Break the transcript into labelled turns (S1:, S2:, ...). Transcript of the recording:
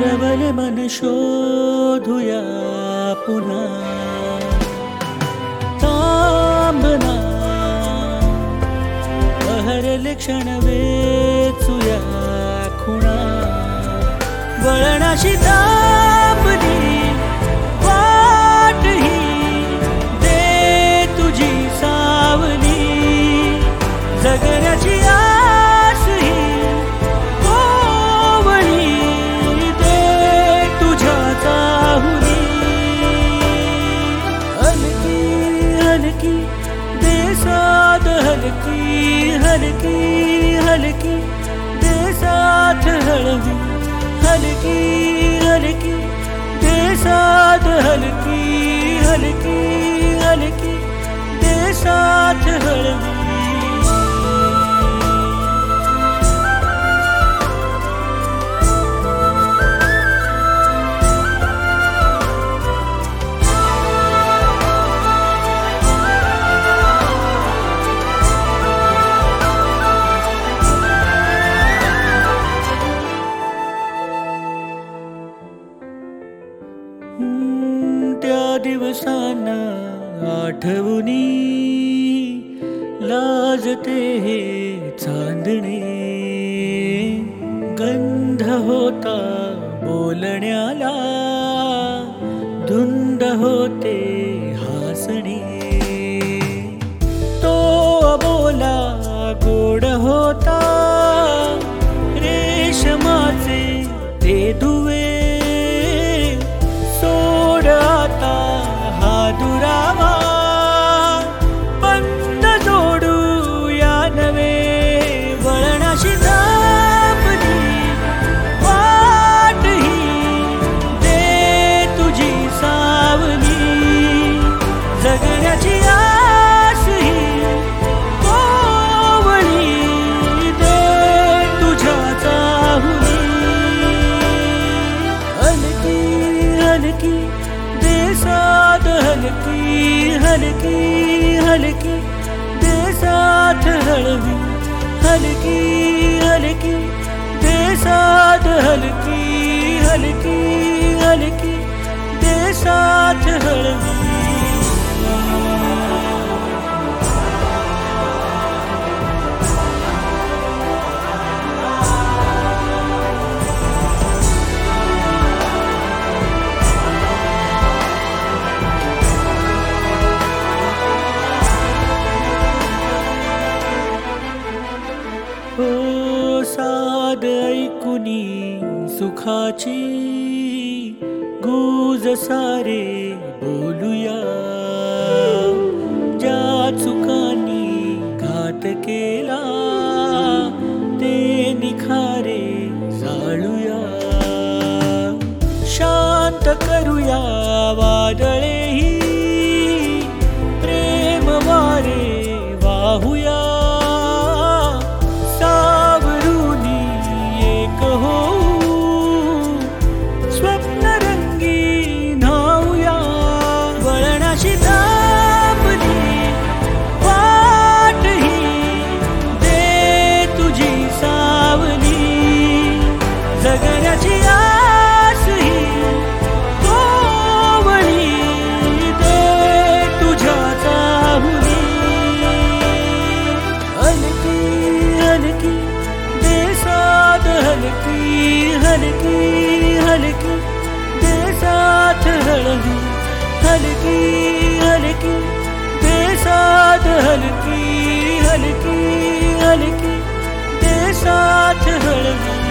S1: हरवले मन शोधूया पुन्हा तांबना बहरले क्षण वेचूया खुणा वळणाशी तांबली वाट ही दे तुझी सावली जगण्याची आस ही कोवळी दे तुझ्या चाहुली हलकी हलकी दे साथ हलकी हलकी हलकी दे साथ हळवी हलकी हलकी दे साथ हलकी हलकी हलकी दे साथ हळवी त्या दिवसांना आठवणी लाजते हे चांदणे गंध होता बोलण्याला धुंद होते हसणे तो अबोला गोड होता रेशमाचे ते दुवे आता हा दुरावा बंद जोडू या नवे वळणाशी तापली वाट ही दे तुझी सावली जगण्याची आस ही कोवळी दे तुझ्या चाहुली हलकी हलकी साथ हलकी हलकी हलकी दे साथ हळवी हलकी हलकी दे साथ हलकी हलकी हलकी दे साथ हळवी साद ऐकुनी सुखाची गुज सारे बोलूया ज्या चुकांनी घात केला ते निखारे जाळूया शांत करूया वादळेही प्रेम वारे वाहूया जगण्याची आस ही कोवळी दे तुझ्या चाहुली हलकी हलकी दे साथ हलकी हलकी हलकी दे साथ हळवी हलकी हलकी दे साथ हलकी हलकी हलकी दे साथ हळवी